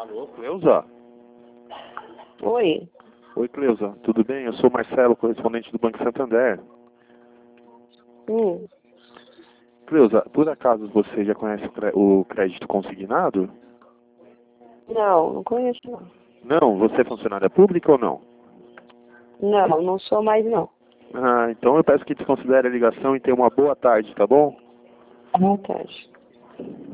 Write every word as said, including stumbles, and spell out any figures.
Alô, Cleusa? Oi. Oi, Cleusa, tudo bem? Eu sou o Marcelo, correspondente do Banco Santander. Hum. Cleusa, por acaso você já conhece o cre- o crédito consignado? Não, não conheço não. Não? Você é funcionária pública ou não? Não, não sou mais não. Ah, então eu peço que desconsidere a ligação e tenha uma boa tarde, tá bom? Boa tarde.